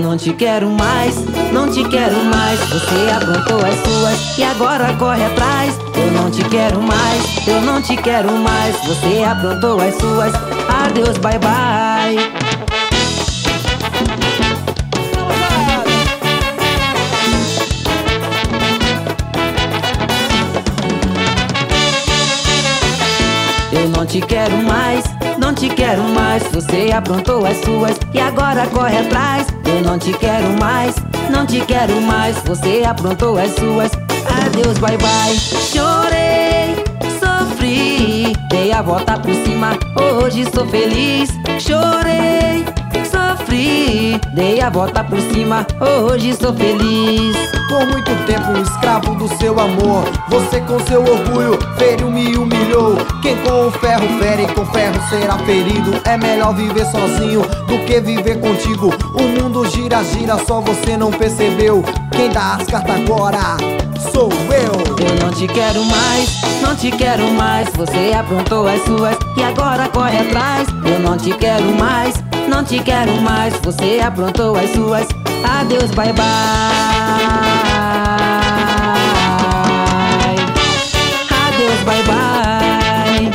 não te quero mais, não te quero mais. Você aprontou as suas e agora corre atrás. Eu não te quero mais, eu não te quero mais. Você aprontou as suas, adeus, bye bye. Eu não te quero mais, não te quero mais. Você aprontou as suas e agora corre atrás. Eu não te quero mais, não te quero mais. Você aprontou as suas, adeus, bye bye. Chorei, sofri, dei a volta por cima, hoje sou feliz. Chorei, sofri, dei a volta por cima, hoje sou feliz. Por muito tempo escravo do seu amor, você com seu orgulho feriu-me e humilhou. Quem com o ferro fere, com ferro será ferido. É melhor viver sozinho do que viver contigo. O mundo gira, gira, só você não percebeu. Quem dá as cartas agora sou eu. Eu não te quero mais, não te quero mais. Você aprontou as suas e agora corre atrás. Eu não te quero mais, não te quero mais. Você aprontou as suas, adeus, bye bye. Adeus, bye bye.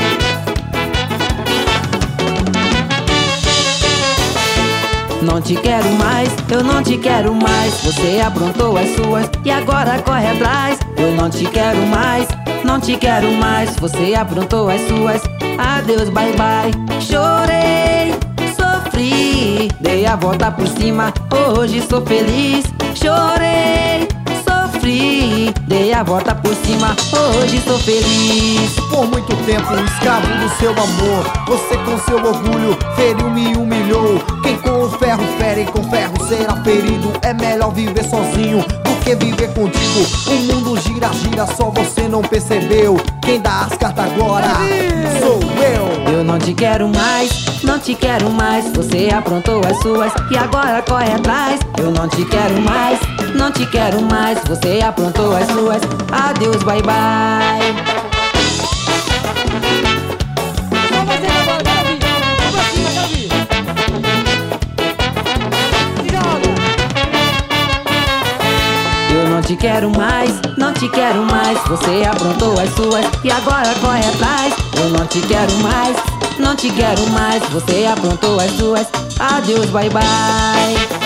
Não te quero mais, eu não te quero mais. Você aprontou as suas e agora corre atrás. Eu não te quero mais, não te quero mais. Você aprontou as suas, adeus, bye bye. Chorei, sofri, dei a volta por cima, hoje sou feliz. Chorei, sofri, dei a volta por cima, hoje sou feliz. Por muito tempo escravo do seu amor, você com seu orgulho feriu-me e humilhou. Quem com o ferro fere, com ferro será ferido. É melhor viver sozinho do que viver contigo. O mundo gira, gira, só você não percebeu. Quem dá as cartas agora sou eu. Eu não te quero mais, não te quero mais. Você aprontou as suas e agora corre atrás. Eu não te quero mais, não te quero mais. Você aprontou as suas, adeus, bye bye. Eu não te quero mais, não te quero mais. Você aprontou as suas e agora corre atrás. Eu não te quero mais, não te quero mais. Você aprontou as suas, adeus, bye bye.